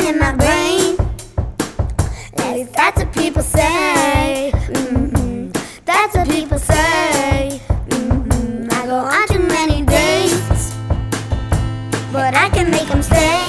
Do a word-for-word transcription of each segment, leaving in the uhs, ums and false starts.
in my brain. At least that's what people say. Mm-hmm. That's what people say. Mm-hmm. I go on too many dates, but I can make them stay.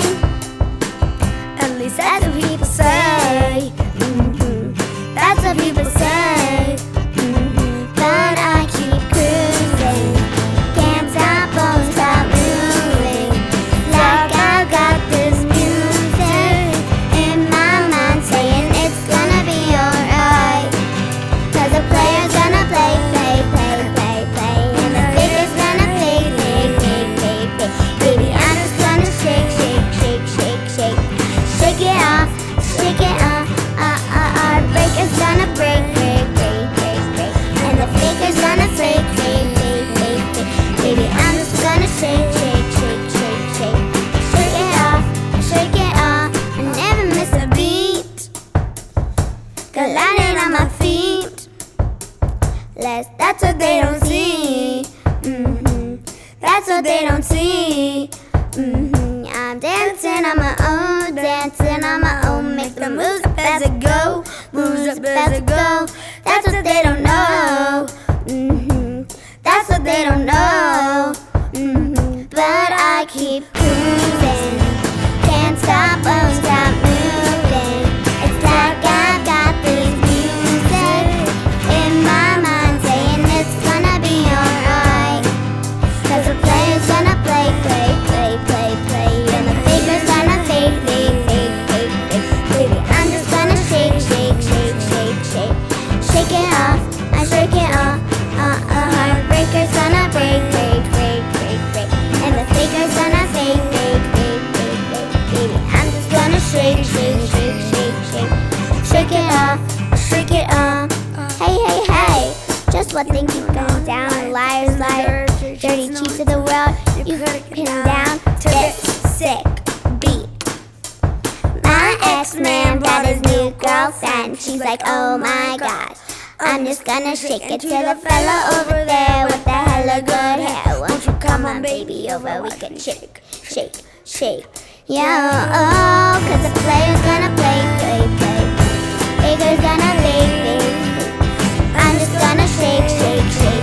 At least that's what people say. Mm-hmm. That's what people say. Mm-hmm. But I keep cruising, can't stop, won't stop moving. Like I've got this music in my mind saying it's gonna be alright. Cause the player's gonna play, play, play, play, play. And the faker's gonna play, play, play, play, play. Baby, I'm just gonna shake, shake, shake, shake, shake. Shake it off, shake it off. Uh, uh, our breaker's gonna break, break, break, break, break. And the faker's gonna fake, fake, fake, fake, fake. Baby, I'm just gonna shake, shake, shake, shake, shake. Shake it off, shake it off. I never miss a beat, cause I ain't on my feet. Less, that's what they don't see. Mm-hmm. That's what they don't see. Mm-hmm. I'm dancing on my own, dancing on my own. Make the moves up as I go, moves up as I go. That's what they don't know. Mm-hmm. That's what they don't know. Mm-hmm. But I keep cruising, can't stop, won't stop moving. It's like I've got this music in my mind saying it's gonna be alright. Cause the player's gonna play, play, play, play, play. And the faker's gonna fake, fake, fake, fake, fake. Baby, I'm just gonna shake, shake, shake, shake, shake. Shake it off, I shake it off. Uh, uh, heartbreaker's gonna break, break, break, break, break. And the faker's gonna fake, fake, fake, fake, fake. Baby, I'm just gonna shake, shake, shake, shake, shake. Shake it off, shake it off. Hey, hey, hey. Just one thing keep going down. Liars, liars, dirty cheats of the world. You pin down to this sick beat. My ex-man brought his new girlfriend. She's like, oh my gosh, I'm just gonna shake it till the fella over there with the hella good hair. Won't you come on, baby, over? We can shake, shake, shake. Yo, oh, cause the player's gonna play, play, play. Faker's gonna fake, fake, fake. I'm just gonna shake, shake, shake.